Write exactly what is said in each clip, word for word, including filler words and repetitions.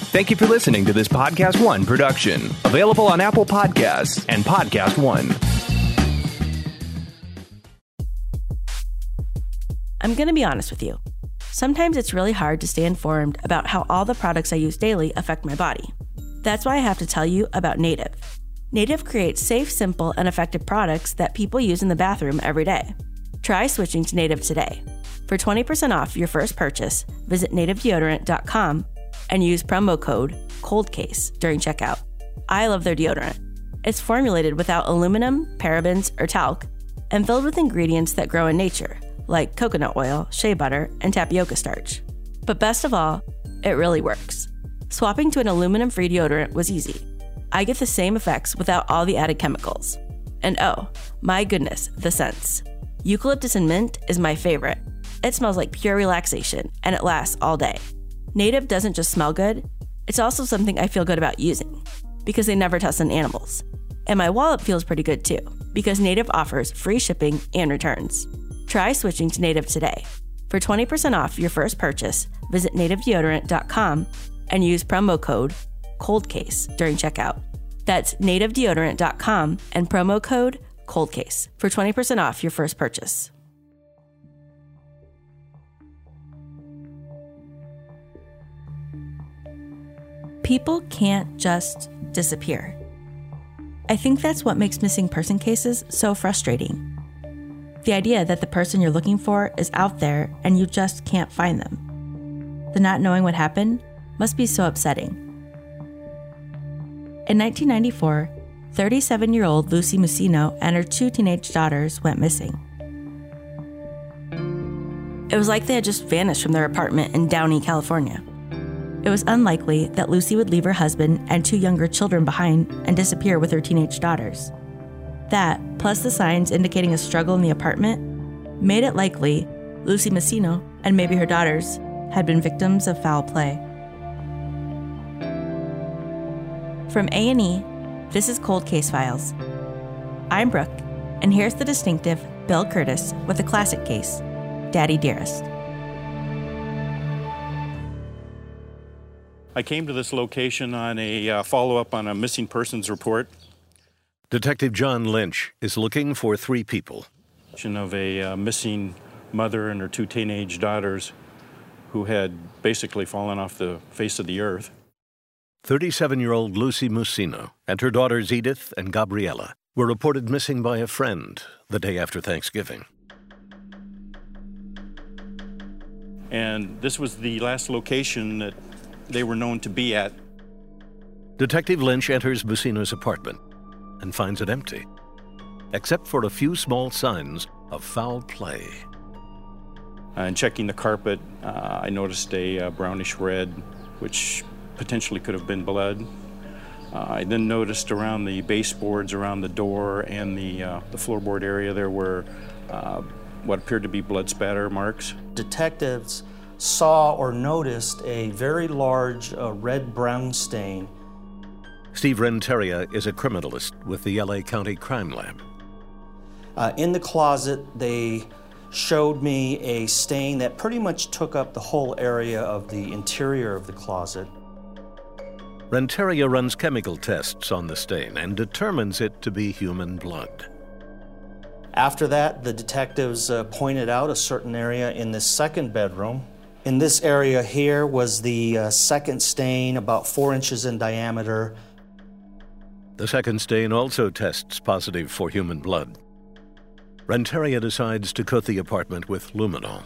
Thank you for listening to this Podcast One production, available on Apple Podcasts and Podcast One. I'm going to be honest with you. Sometimes it's really hard to stay informed about how all the products I use daily affect my body. That's why I have to tell you about Native. Native creates safe, simple, and effective products that people use in the bathroom every day. Try switching to Native today. For twenty percent off your first purchase, visit native deodorant dot com and use promo code COLDCASE during checkout. I love their deodorant. It's formulated without aluminum, parabens, or talc, and filled with ingredients that grow in nature, like coconut oil, shea butter, and tapioca starch. But best of all, it really works. Swapping to an aluminum-free deodorant was easy. I get the same effects without all the added chemicals. And oh, my goodness, the scents. Eucalyptus and mint is my favorite. It smells like pure relaxation, and it lasts all day. Native doesn't just smell good, it's also something I feel good about using, because they never test on animals. And my wallet feels pretty good too, because Native offers free shipping and returns. Try switching to Native today. For twenty percent off your first purchase, visit native deodorant dot com and use promo code COLDCASE during checkout. That's native deodorant dot com and promo code COLDCASE for twenty percent off your first purchase. People can't just disappear. I think that's what makes missing person cases so frustrating. The idea that the person you're looking for is out there and you just can't find them. The not knowing what happened must be so upsetting. In nineteen ninety-four, thirty-seven-year-old Lucy Musino and her two teenage daughters went missing. It was like they had just vanished from their apartment in Downey, California. It was unlikely that Lucy would leave her husband and two younger children behind and disappear with her teenage daughters. That, plus the signs indicating a struggle in the apartment, made it likely Lucy Musino and maybe her daughters had been victims of foul play. From A and E, this is Cold Case Files. I'm Brooke, and here's the distinctive Bill Curtis with a classic case, Daddy Dearest. I came to this location on a uh, follow-up on a missing persons report. Detective John Lynch is looking for three people. Of a uh, missing mother and her two teenage daughters who had basically fallen off the face of the earth. thirty-seven-year-old Lucy Musino and her daughters Edith and Gabriella were reported missing by a friend the day after Thanksgiving. And this was the last location that they were known to be at. Detective Lynch enters Musino's apartment and finds it empty, except for a few small signs of foul play. Uh, in checking the carpet, uh, I noticed a uh, brownish red, which potentially could have been blood. Uh, I then noticed around the baseboards, around the door, and the, uh, the floorboard area, there were uh, what appeared to be blood spatter marks. Detectives saw or noticed a very large uh, red-brown stain. Steve Renteria is a criminalist with the L A County Crime Lab. Uh, in the closet, they showed me a stain that pretty much took up the whole area of the interior of the closet. Renteria runs chemical tests on the stain and determines it to be human blood. After that, the detectives uh, pointed out a certain area in this second bedroom. In this area here was the uh, second stain, about four inches in diameter. The second stain also tests positive for human blood. Renteria decides to coat the apartment with luminol.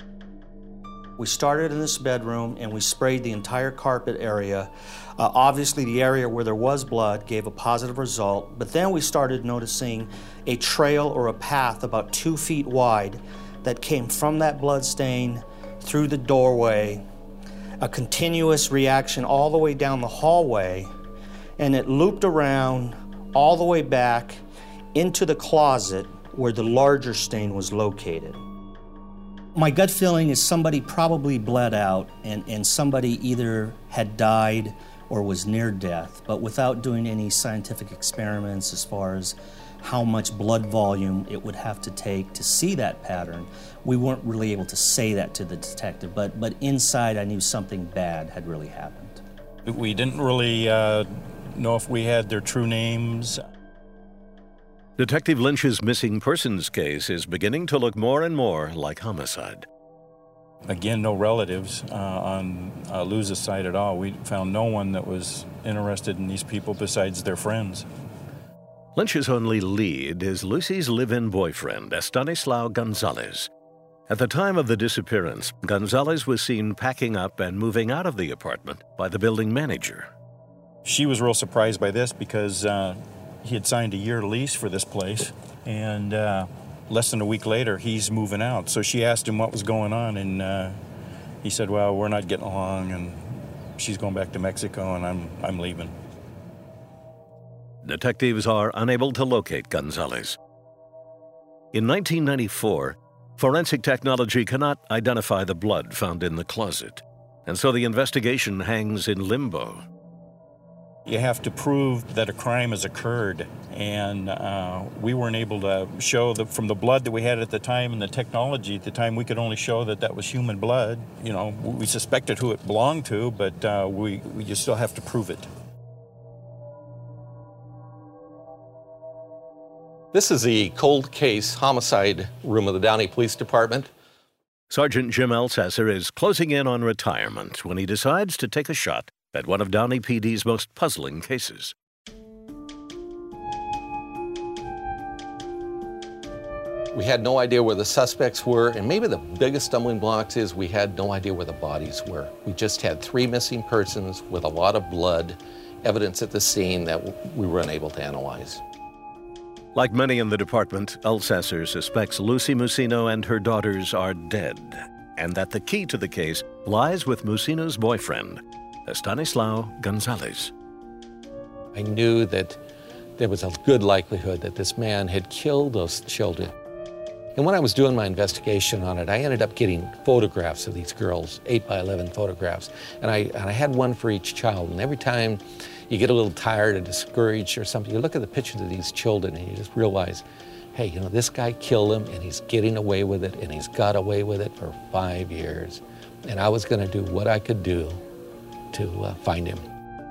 We started in this bedroom and we sprayed the entire carpet area. Uh, obviously, the area where there was blood gave a positive result, but then we started noticing a trail or a path about two feet wide that came from that blood stain through the doorway, a continuous reaction all the way down the hallway, and it looped around all the way back into the closet where the larger stain was located. My gut feeling is somebody probably bled out and, and somebody either had died or was near death, but without doing any scientific experiments as far as how much blood volume it would have to take to see that pattern, we weren't really able to say that to the detective, but, but inside I knew something bad had really happened. We didn't really uh, know if we had their true names. Detective Lynch's missing persons case is beginning to look more and more like homicide. Again, no relatives uh, on uh, Luz's side at all. We found no one that was interested in these people besides their friends. Lynch's only lead is Lucy's live-in boyfriend, Estanislao Gonzalez. At the time of the disappearance, Gonzalez was seen packing up and moving out of the apartment by the building manager. She was real surprised by this because uh, he had signed a year lease for this place, and uh, less than a week later, he's moving out. So she asked him what was going on, and uh, he said, well, we're not getting along, and she's going back to Mexico, and I'm, I'm leaving. Detectives are unable to locate Gonzalez. In nineteen ninety-four, forensic technology cannot identify the blood found in the closet, and so the investigation hangs in limbo. You have to prove that a crime has occurred, and uh, we weren't able to show that from the blood that we had at the time and the technology at the time, we could only show that that was human blood. You know, we suspected who it belonged to, but uh, we, we just still have to prove it. This is the cold case homicide room of the Downey Police Department. Sergeant Jim Elsesser is closing in on retirement when he decides to take a shot at one of Downey P D's most puzzling cases. We had no idea where the suspects were, and maybe the biggest stumbling blocks is we had no idea where the bodies were. We just had three missing persons with a lot of blood, evidence at the scene that we were unable to analyze. Like many in the department, Elsesser suspects Lucy Musino and her daughters are dead, and that the key to the case lies with Musino's boyfriend, Estanislao Gonzalez. I knew that there was a good likelihood that this man had killed those children. And when I was doing my investigation on it, I ended up getting photographs of these girls, eight by eleven photographs. And I, and I had one for each child. And every time you get a little tired or discouraged or something, you look at the pictures of these children and you just realize, hey, you know, this guy killed them and he's getting away with it, and he's got away with it for five years. And I was going to do what I could do to uh, find him.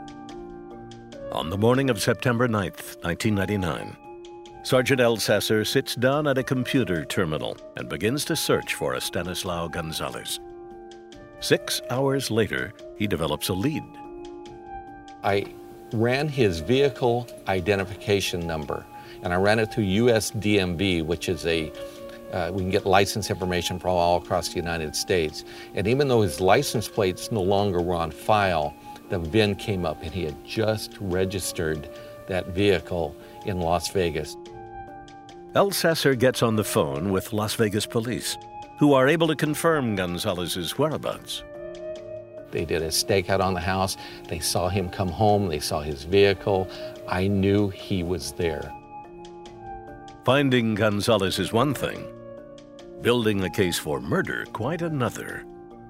On the morning of September ninth, nineteen ninety-nine, Sergeant Elsesser sits down at a computer terminal and begins to search for Estanislao Gonzalez. Six hours later, he develops a lead. I ran his vehicle identification number, and I ran it through U S D M V, which is a, uh, we can get license information from all across the United States. And even though his license plates no longer were on file, the V I N came up, and he had just registered that vehicle in Las Vegas. Elsesser gets on the phone with Las Vegas police, who are able to confirm Gonzalez's whereabouts. They did a stakeout on the house. They saw him come home. They saw his vehicle. I knew he was there. Finding Gonzalez is one thing. Building a case for murder, quite another.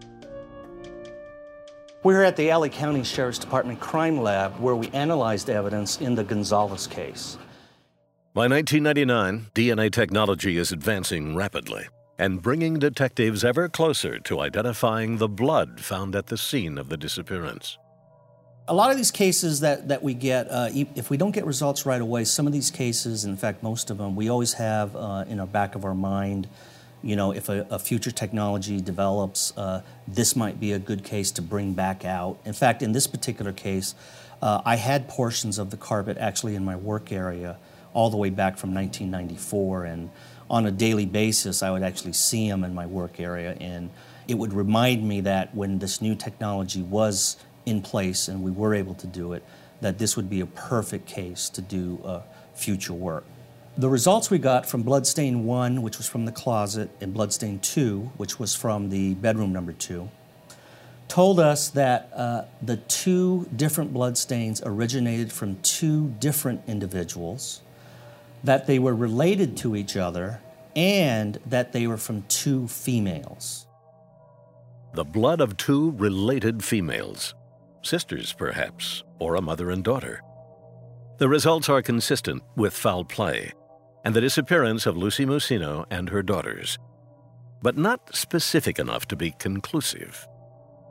We're at the L A County Sheriff's Department Crime Lab, where we analyzed evidence in the Gonzalez case. By nineteen ninety-nine, D N A technology is advancing rapidly and bringing detectives ever closer to identifying the blood found at the scene of the disappearance. A lot of these cases that, that we get, uh, if we don't get results right away, some of these cases, in fact most of them, we always have uh, in our back of our mind, you know, if a, a future technology develops, uh, this might be a good case to bring back out. In fact, in this particular case, uh, I had portions of the carpet actually in my work area all the way back from nineteen ninety-four, and on a daily basis I would actually see them in my work area, and it would remind me that when this new technology was in place and we were able to do it, that this would be a perfect case to do uh, future work. The results we got from bloodstain one, which was from the closet, and bloodstain two, which was from the bedroom number two, told us that uh, the two different bloodstains originated from two different individuals, that they were related to each other, and that they were from two females. The blood of two related females. Sisters, perhaps, or a mother and daughter. The results are consistent with foul play and the disappearance of Lucy Musino and her daughters, but not specific enough to be conclusive.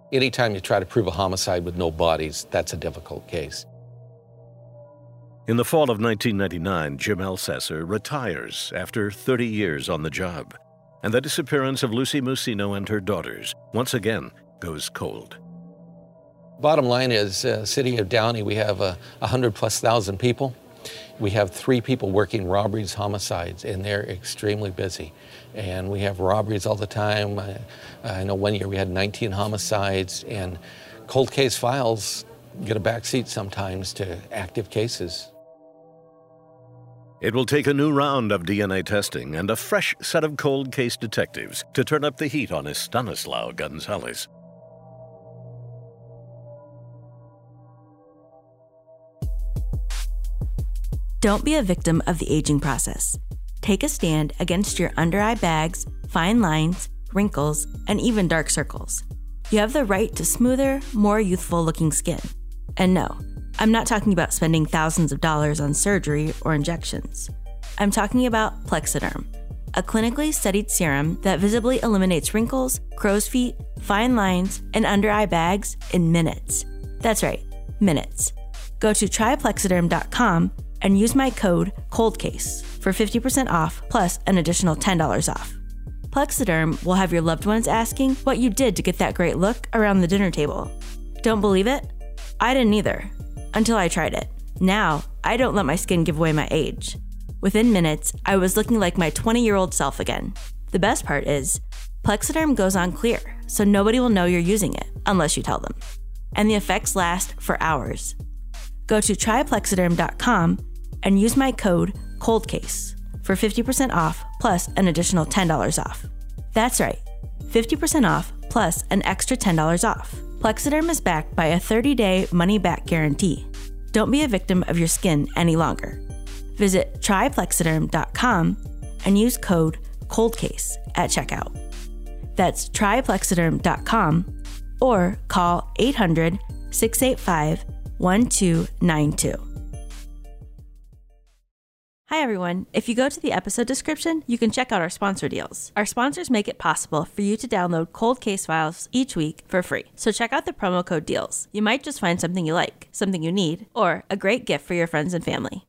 Anytime you try to prove a homicide with no bodies, that's a difficult case. In the fall of nineteen ninety-nine, Jim Elsesser retires after thirty years on the job, and the disappearance of Lucy Musino and her daughters once again goes cold. Bottom line is, uh, City of Downey, we have uh, one hundred plus thousand people. We have three people working robberies, homicides, and they're extremely busy. And we have robberies all the time. I, I know one year we had nineteen homicides, and cold case files get a backseat sometimes to active cases. It will take a new round of D N A testing and a fresh set of cold case detectives to turn up the heat on Estanislao Gonzalez. Don't be a victim of the aging process. Take a stand against your under-eye bags, fine lines, wrinkles, and even dark circles. You have the right to smoother, more youthful-looking skin. And no, I'm not talking about spending thousands of dollars on surgery or injections. I'm talking about Plexiderm, a clinically studied serum that visibly eliminates wrinkles, crow's feet, fine lines, and under-eye bags in minutes. That's right, minutes. Go to try plexiderm dot com and use my code COLDCASE for fifty percent off plus an additional ten dollars off. Plexiderm will have your loved ones asking what you did to get that great look around the dinner table. Don't believe it? I didn't either, until I tried it. Now, I don't let my skin give away my age. Within minutes, I was looking like my twenty-year-old self again. The best part is, Plexiderm goes on clear, so nobody will know you're using it, unless you tell them. And the effects last for hours. Go to try plexiderm dot com and use my code COLDCASE for fifty percent off plus an additional ten dollars off. That's right, fifty percent off plus an extra ten dollars off. Plexiderm is backed by a thirty-day money-back guarantee. Don't be a victim of your skin any longer. Visit try plexiderm dot com and use code COLDCASE at checkout. That's try plexiderm dot com or call eight hundred, six eight five, one two nine two. Hi everyone. If you go to the episode description, you can check out our sponsor deals. Our sponsors make it possible for you to download cold case files each week for free. So check out the promo code DEALS. You might just find something you like, something you need, or a great gift for your friends and family.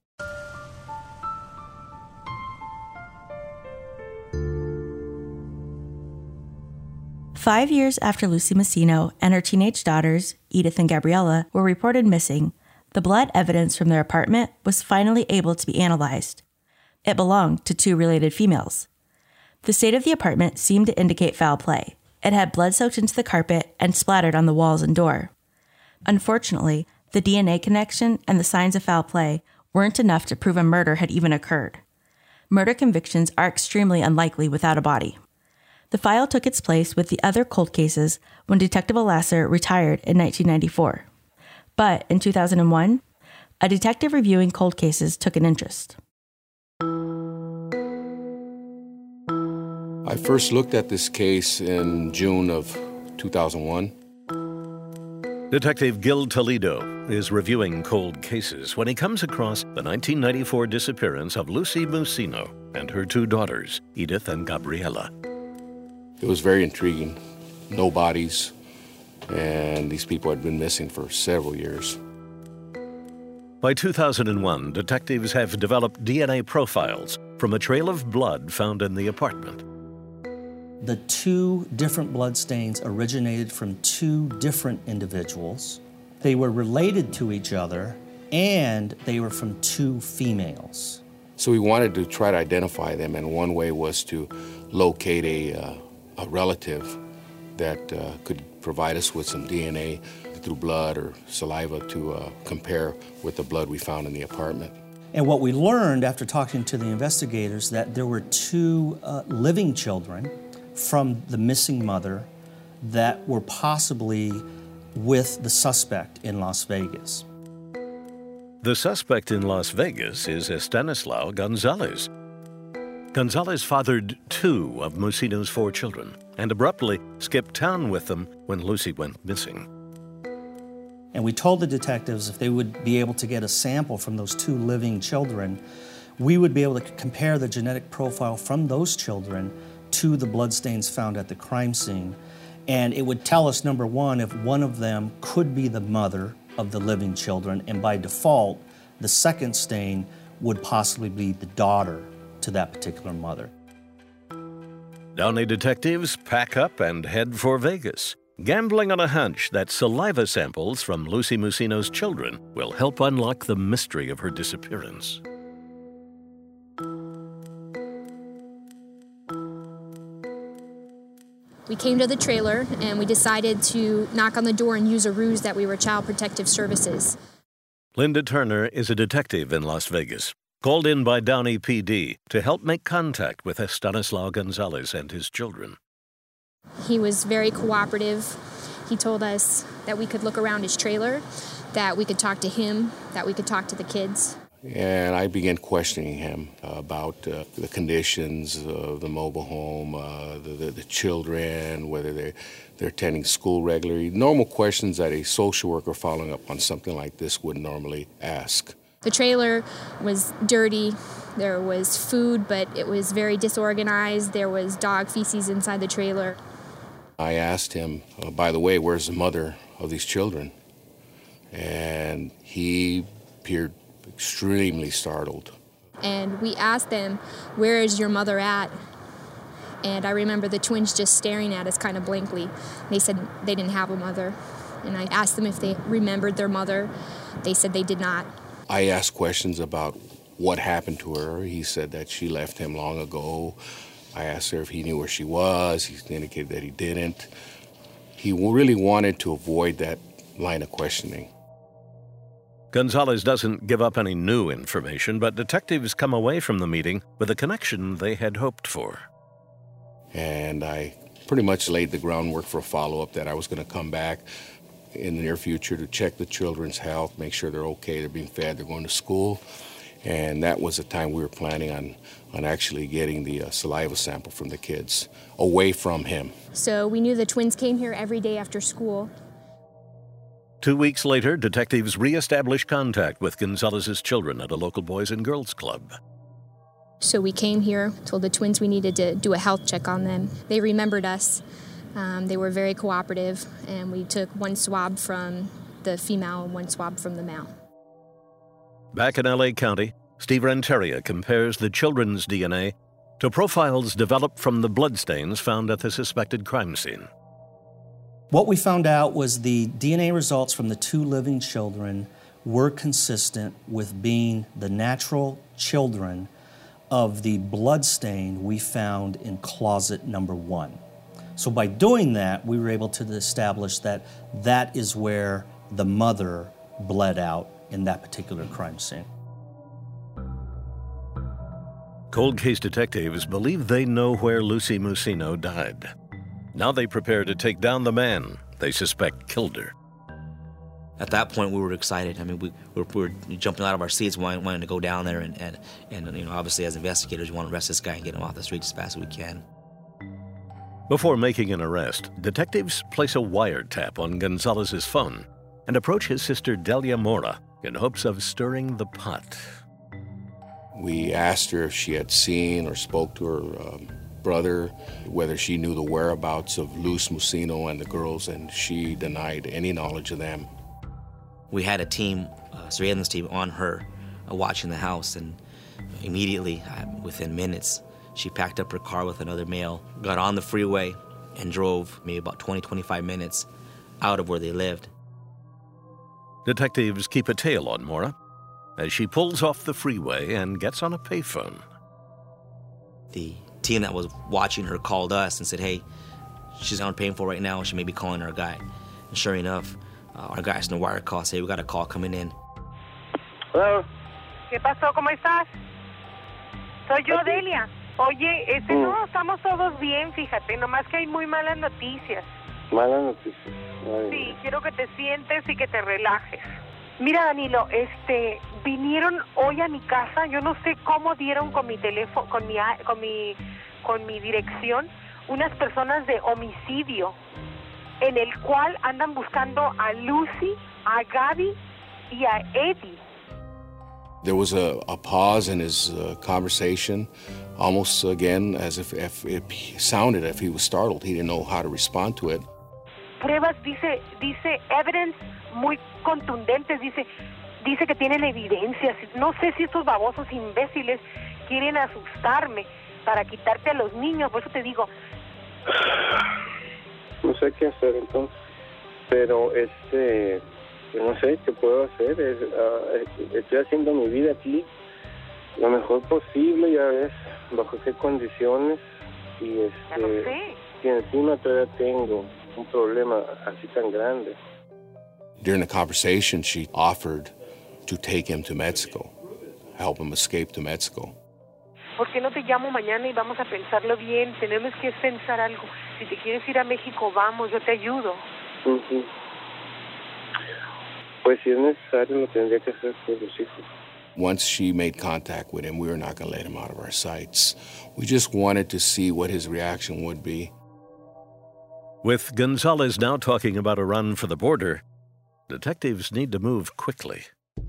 Five years after Lucy Musino and her teenage daughters, Edith and Gabriella, were reported missing, the blood evidence from their apartment was finally able to be analyzed. It belonged to two related females. The state of the apartment seemed to indicate foul play. It had blood soaked into the carpet and splattered on the walls and door. Unfortunately, the D N A connection and the signs of foul play weren't enough to prove a murder had even occurred. Murder convictions are extremely unlikely without a body. The file took its place with the other cold cases when Detective Alasser retired in nineteen ninety-four. But in two thousand one, a detective reviewing cold cases took an interest. I first looked at this case in June of two thousand one. Detective Gil Toledo is reviewing cold cases when he comes across the nineteen ninety-four disappearance of Lucy Musino and her two daughters, Edith and Gabriella. It was very intriguing. No bodies, and these people had been missing for several years. By two thousand one, detectives have developed D N A profiles from a trail of blood found in the apartment. The two different blood stains originated from two different individuals. They were related to each other, and they were from two females. So we wanted to try to identify them, and one way was to locate a, uh, a relative that uh, could provide us with some D N A through blood or saliva to uh, compare with the blood we found in the apartment. And what we learned after talking to the investigators, that there were two uh, living children from the missing mother that were possibly with the suspect in Las Vegas. The suspect in Las Vegas is Estanislao Gonzalez. Gonzalez fathered two of Musino's four children and abruptly skipped town with them when Lucy went missing. And we told the detectives if they would be able to get a sample from those two living children, we would be able to compare the genetic profile from those children to the bloodstains found at the crime scene And it would tell us, number one, if one of them could be the mother of the living children, and by default, the second stain would possibly be the daughter to that particular mother. Downey detectives pack up and head for Vegas, gambling on a hunch that saliva samples from Lucy Musino's children will help unlock the mystery of her disappearance. We came to the trailer and we decided to knock on the door and use a ruse that we were Child Protective Services. Linda Turner is a detective in Las Vegas, called in by Downey P D to help make contact with Estanislao Gonzalez and his children. He was very cooperative. He told us that we could look around his trailer, that we could talk to him, that we could talk to the kids. And I began questioning him about uh, the conditions of the mobile home, uh, the, the, the children, whether they're, they're attending school regularly. Normal questions that a social worker following up on something like this would normally ask. The trailer was dirty. There was food, but it was very disorganized. There was dog feces inside the trailer. I asked him, uh, by the way, where's the mother of these children? And he appeared extremely startled. And we asked them, where is your mother at? And I remember the twins just staring at us kind of blankly. They said they didn't have a mother. And I asked them if they remembered their mother. They said they did not. I asked questions about what happened to her. He said that she left him long ago. I asked her if he knew where she was. He indicated that he didn't. He really wanted to avoid that line of questioning. Gonzalez doesn't give up any new information, but detectives come away from the meeting with a connection they had hoped for. And I pretty much laid the groundwork for a follow-up that I was going to come back in the near future to check the children's health, make sure they're okay, they're being fed, they're going to school. And that was the time we were planning on, on actually getting the uh, saliva sample from the kids away from him. So we knew the twins came here every day after school. Two weeks later, detectives reestablished contact with Gonzalez's children at a local Boys and Girls Club. So we came here, told the twins we needed to do a health check on them. They remembered us. Um, they were very cooperative, and we took one swab from the female and one swab from the male. Back in L A County, Steve Renteria compares the children's D N A to profiles developed from the bloodstains found at the suspected crime scene. What we found out was the D N A results from the two living children were consistent with being the natural children of the blood stain we found in closet number one. So by doing that, we were able to establish that that is where the mother bled out in that particular crime scene. Cold case detectives believe they know where Lucy Musino died. Now they prepare to take down the man they suspect killed her. At that point, we were excited. I mean, we, we, were, we were jumping out of our seats, wanting, wanting to go down there, and, and, and you know, obviously as investigators, we want to arrest this guy and get him off the streets as fast as we can. Before making an arrest, detectives place a wiretap on Gonzalez's phone and approach his sister Delia Mora in hopes of stirring the pot. We asked her if she had seen or spoke to her um, brother, whether she knew the whereabouts of Luz Musino and the girls, and she denied any knowledge of them. We had a team, a surveillance team on her, uh, watching the house, and immediately, uh, within minutes, she packed up her car with another male, got on the freeway, and drove maybe about twenty, twenty-five minutes out of where they lived. Detectives keep a tail on Mora as she pulls off the freeway and gets on a payphone. The team that was watching her called us and said, hey, she's on payphone right now, she may be calling our guy. And sure enough, uh, our guys in the wire call say, we got a call coming in. Hello. ¿Qué pasó? ¿Cómo estás? Soy yo, Delia. Oye, este, mm. no, estamos todos bien, fíjate, nomás que hay muy malas noticias. Malas noticias. Ay. Sí, quiero que te sientes y que te relajes. Mira, Danilo, este, vinieron hoy a mi casa, yo no sé cómo dieron con mi teléfono, con mi, con mi, con mi dirección, unas personas de homicidio, en el cual andan buscando a Lucy, a Gaby y a Eddie. There was a, a pause in his uh, conversation, almost again as if, if it sounded if he was startled. He didn't know how to respond to it. pruebas, dice, dice evidence muy contundentes, dice, dice que tienen evidencias. No sé si estos babosos imbéciles quieren asustarme para quitarte a los niños, por eso te digo. No sé qué hacer entonces, pero este, no sé qué puedo hacer. Es, uh, estoy haciendo mi vida aquí lo mejor posible, ya ves, bajo qué condiciones, y este, Ya lo sé. y encima todavía tengo un problema así tan grande. During the conversation, she offered to take him to Mexico, help him escape to Mexico. ¿Por qué no te llamo mañana y vamos a pensarlo bien? Tenemos que pensar algo. Si te quieres ir a México, vamos, yo te ayudo. Uh-huh. Pues si es necesario, lo tendría que hacer por los hijos. Once she made contact with him, we were not going to let him out of our sights. We just wanted to see what his reaction would be. With Gonzalez now talking about a run for the border, detectives need to move quickly.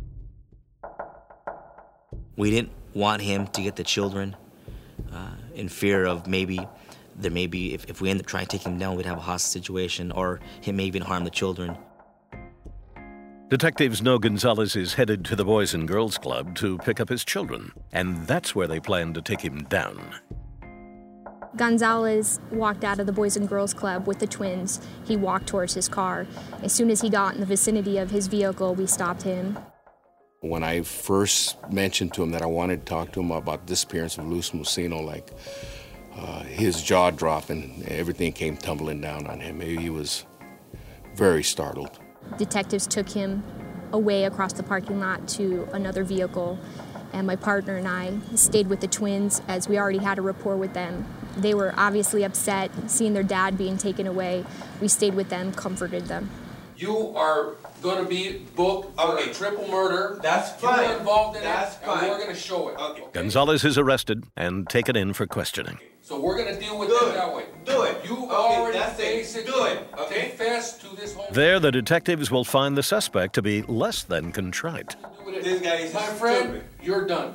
We didn't want him to get the children uh, in fear of maybe there may be, if, if we end up trying to take him down, we'd have a hostage situation, or he may even harm the children. Detectives know Gonzalez is headed to the Boys and Girls Club to pick up his children, and that's where they plan to take him down. Gonzalez walked out of the Boys and Girls Club with the twins. He walked towards his car. As soon as he got in the vicinity of his vehicle, we stopped him. When I first mentioned to him that I wanted to talk to him about the disappearance of Luz Musino, like uh, his jaw dropped and everything came tumbling down on him. He was very startled. Detectives took him away across the parking lot to another vehicle, and my partner and I stayed with the twins as we already had a rapport with them. They were obviously upset seeing their dad being taken away. We stayed with them, comforted them. You are going to be booked for Okay. a triple murder. That's fine. You were involved in That's it, fine. and we're going to show it. Okay. Gonzalez is arrested and taken in for questioning. So we're going to deal with Do it it. that way. Do it. You Okay, already that's it. basically Do it. Okay. confessed to this whole There, the detectives will find the suspect to be less than contrite. This guy is My friend, stupid. you're done.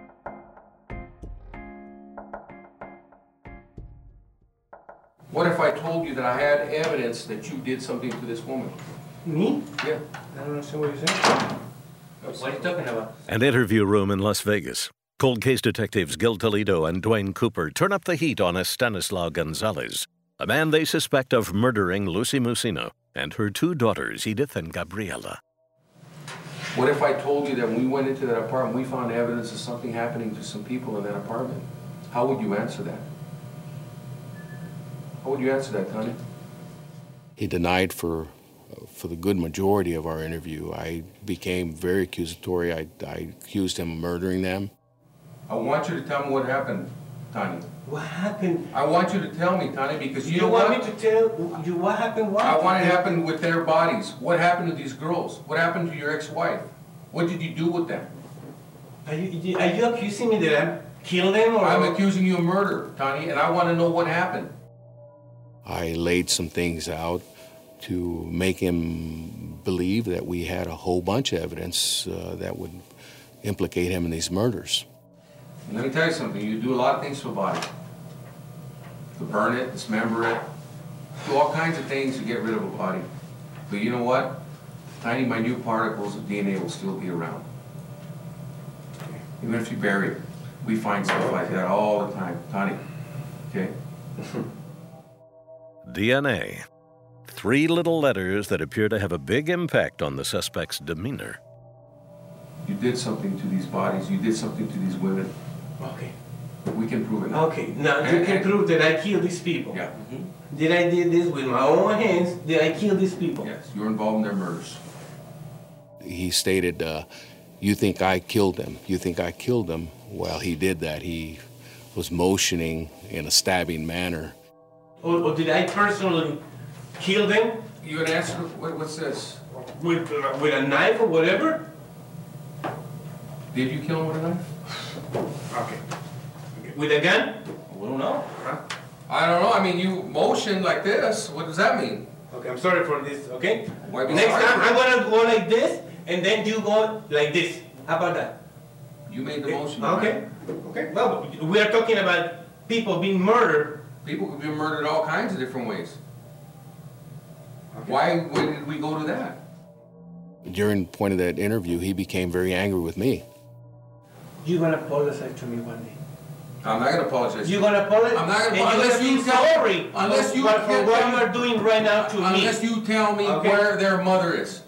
What if I told you that I had evidence that you did something to this woman? Me? Yeah. I don't understand what you're saying. What are you talking about? An interview room in Las Vegas. Cold case detectives Gil Toledo and Dwayne Cooper turn up the heat on Estanislao Gonzalez, a man they suspect of murdering Lucy Musino and her two daughters, Edith and Gabriela. What if I told you that when we went into that apartment, we found evidence of something happening to some people in that apartment? How would you answer that? How would you answer that, Tony? He denied for for the good majority of our interview. I became very accusatory. I, I accused him of murdering them. I want you to tell me what happened, Tanya. What happened? I want you to tell me, Tanya, because you, You know want what? me to tell you what happened? What? I want it happened with their bodies. What happened to these girls? What happened to your ex-wife? What did you do with them? Are you, are you accusing me that I killed them? Or I'm accusing you of murder, Tanya, and I want to know what happened. I laid some things out to make him believe that we had a whole bunch of evidence uh, that would implicate him in these murders. And let me tell you something. You do a lot of things to a body. To burn it, dismember it, do all kinds of things to get rid of a body. But you know what? Tiny, minute particles of D N A will still be around. Even if you bury it. We find stuff like that all the time, Tiny. Okay? D N A. Three little letters that appear to have a big impact on the suspect's demeanor. You did something to these bodies. You did something to these women. Okay. We can prove it now. Okay. Now you can prove that I killed these people. Yeah. Mm-hmm. Did I did this with my own hands? Did I kill these people? Yes. You're involved in their murders. He stated, uh, you think I killed them. You think I killed them. Well, he did that. He was motioning in a stabbing manner. Or, or did I personally kill them? You gonna answer? What, what's this? With uh, with a knife or whatever? Did you kill him with a knife? Okay. Okay. With a gun? We don't know. Huh? I don't know. I mean, you motioned like this. What does that mean? Okay, I'm sorry for this, okay? Why be Next sorry time for I'm it? gonna go like this, and then you go like this. How about that? You made the motion. Okay. Okay. Well, we are talking about people being murdered. People could be murdered all kinds of different ways. Why did we go to that? During the point of that interview, he became very angry with me. You're going to apologize to me one day. I'm not going to apologize. You're going to apologize? I'm not going to apologize. Unless you tell sorry. Unless you for what tell you are doing right now to unless me. Unless you tell me okay. where their mother is.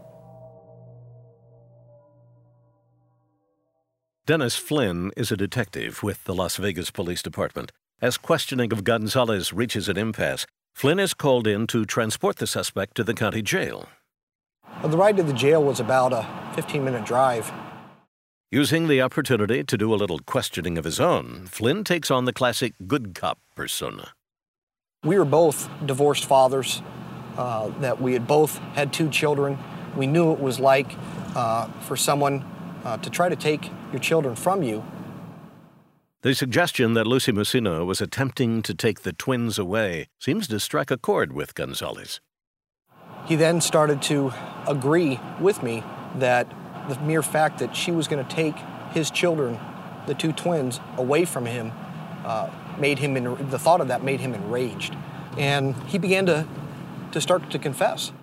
Dennis Flynn is a detective with the Las Vegas Police Department. As questioning of Gonzalez reaches an impasse, Flynn is called in to transport the suspect to the county jail. Well, the ride to the jail was about a fifteen-minute drive. Using the opportunity to do a little questioning of his own, Flynn takes on the classic good cop persona. We were both divorced fathers, uh, that we had both had two children. We knew what it was like uh, for someone uh, to try to take your children from you. The suggestion that Lucy Musino was attempting to take the twins away seems to strike a chord with Gonzalez. He then started to agree with me that the mere fact that she was going to take his children, the two twins, away from him, uh, made him, en- the thought of that made him enraged. And he began to, to start to confess.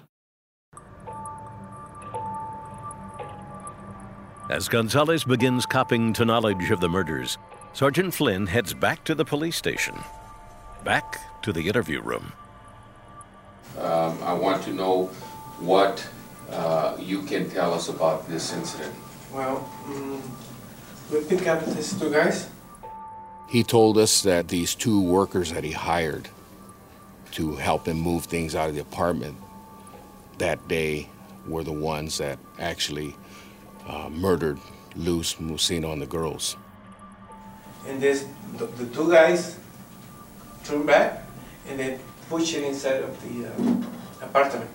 As Gonzalez begins copping to knowledge of the murders, Sergeant Flynn heads back to the police station, back to the interview room. Um, I want to know what uh, you can tell us about this incident. Well, um, we pick up these two guys. He told us that these two workers that he hired to help him move things out of the apartment that day were the ones that actually uh, murdered Luz Musino and the girls. And this, the, the two guys turned back and then pushed it inside of the uh, apartment.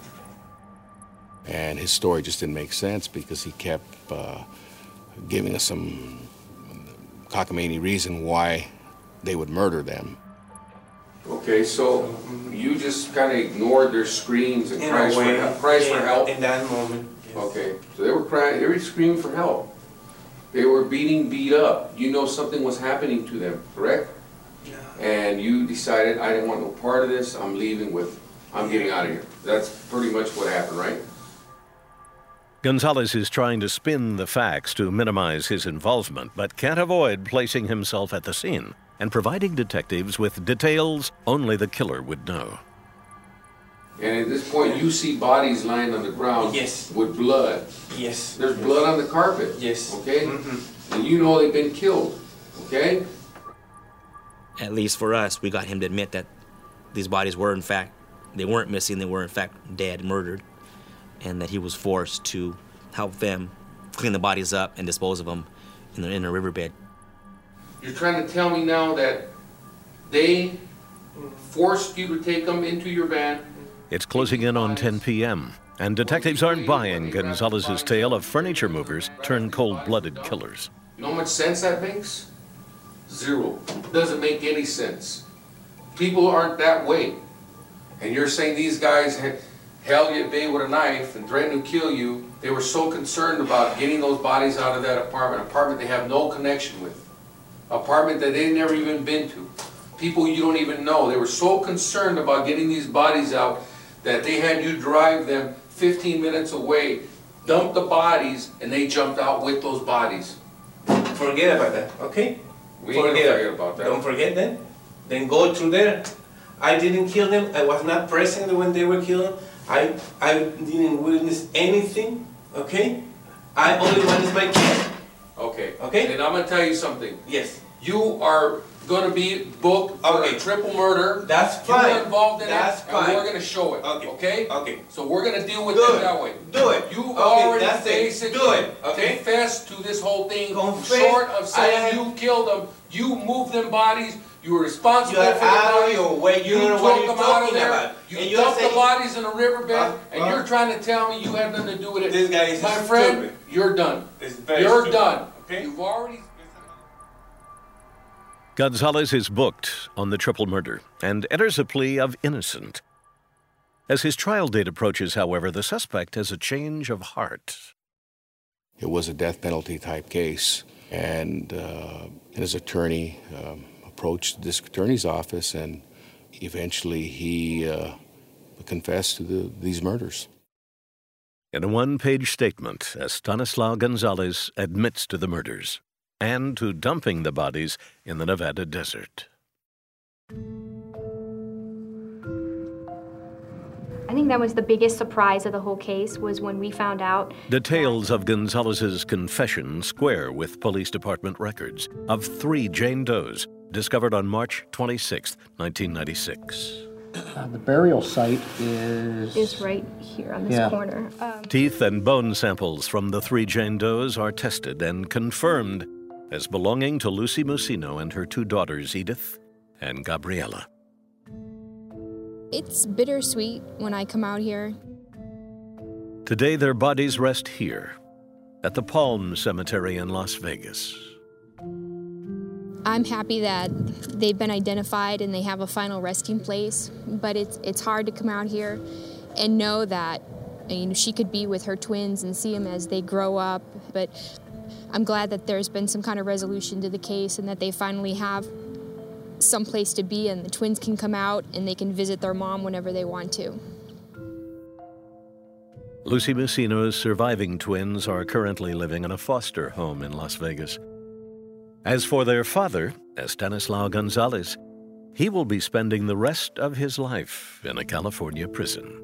And his story just didn't make sense because he kept uh, giving us some cockamamie reason why they would murder them. Okay, so you just kind of ignored their screams and cries for help. Cries for help. In that moment. Yes. Okay, so they were crying. They were screaming for help. They were beating beat up. You know something was happening to them, correct? Yeah. And you decided, I didn't want no part of this. I'm leaving with. I'm getting out of here. That's pretty much what happened, right? Gonzalez is trying to spin the facts to minimize his involvement, but can't avoid placing himself at the scene and providing detectives with details only the killer would know. And at this point, you see bodies lying on the ground yes. with blood. Yes. There's yes. blood on the carpet. Yes. Okay? Mm-hmm. And you know they've been killed. Okay? At least for us, we got him to admit that these bodies were in fact, they weren't missing, they were in fact dead, murdered, and that he was forced to help them clean the bodies up and dispose of them in, the, in a riverbed. You're trying to tell me now that they forced you to take them into your van? It's closing in on ten p.m., and detectives aren't buying Gonzalez's tale of furniture movers turned cold-blooded killers. You know how much sense that makes? Zero. Doesn't make any sense. People aren't that way. And you're saying these guys had held you at bay with a knife and threatened to kill you. They were so concerned about getting those bodies out of that apartment, apartment they have no connection with, apartment that they've never even been to, people you don't even know. They were so concerned about getting these bodies out that they had you drive them fifteen minutes away, dump the bodies, and they jumped out with those bodies. Forget about that, okay? We ain't forget, gonna forget about that. Don't forget that. Then go through there. I didn't kill them. I was not present when they were killed. I I didn't witness anything, okay? I only witnessed my kid. Okay. Okay? And I'm gonna tell you something. Yes. You are gonna be booked for okay. a triple murder. That's fine. You were involved in That's it, fine. and we're gonna show it. Okay. Okay? Okay. So we're gonna deal with Do it it. that way. Do it. You okay, already that's basically it. Do it. Okay. confessed to this whole thing. Confess. Short of saying I you killed them, you moved them bodies. You were responsible you are for the out bodies. Of your way. You, you know took what them you're out of talking there. about. You and dumped saying, the bodies in a riverbed, uh, and uh, you're trying to tell me you had nothing to do with it. This guy is My friend, stupid. you're done. It's very you're stupid. done. Okay? You've already. Gonzalez is booked on the triple murder and enters a plea of innocent. As his trial date approaches, however, the suspect has a change of heart. It was a death penalty type case, and uh, his attorney um, approached this attorney's office, and eventually he uh, confess to the, these murders. In a one-page statement, Estanislao Gonzalez admits to the murders and to dumping the bodies in the Nevada desert. I think that was the biggest surprise of the whole case, was when we found out. Details of Gonzalez's confession square with police department records of three Jane Does discovered on March twenty-sixth, nineteen ninety-six. Uh, the burial site is... Is right here on this yeah. corner. Um, Teeth and bone samples from the three Jane Does are tested and confirmed as belonging to Lucy Musino and her two daughters, Edith and Gabriela. It's bittersweet when I come out here. Today, their bodies rest here at the Palm Cemetery in Las Vegas. I'm happy that they've been identified and they have a final resting place, but it's it's hard to come out here and know that, you know, she could be with her twins and see them as they grow up. But I'm glad that there's been some kind of resolution to the case and that they finally have some place to be, and the twins can come out and they can visit their mom whenever they want to. Lucy Musino's surviving twins are currently living in a foster home in Las Vegas. As for their father, Estanislao Gonzalez, he will be spending the rest of his life in a California prison.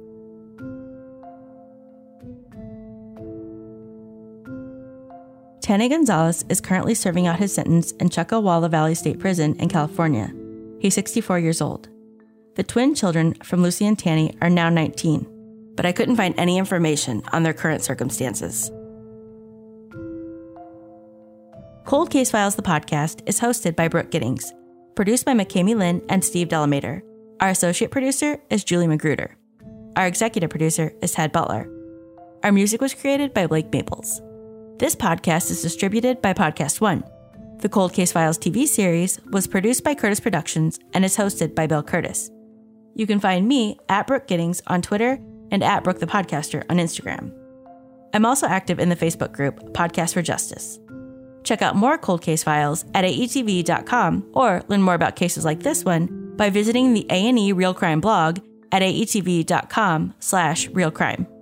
Tanny Gonzalez is currently serving out his sentence in Chuckawalla Valley State Prison in California. He's sixty-four years old. The twin children from Lucy and Tanny are now nineteen, but I couldn't find any information on their current circumstances. Cold Case Files, the podcast, is hosted by Brooke Giddings, produced by McKamey Lynn and Steve Delamater. Our associate producer is Julie Magruder. Our executive producer is Ted Butler. Our music was created by Blake Maples. This podcast is distributed by Podcast One. The Cold Case Files T V series was produced by Curtis Productions and is hosted by Bill Curtis. You can find me at Brooke Giddings on Twitter and at Brooke the Podcaster on Instagram. I'm also active in the Facebook group Podcast for Justice. Check out more Cold Case Files at A E T V dot com or learn more about cases like this one by visiting the A and E Real Crime blog at A E T V dot com slash real crime.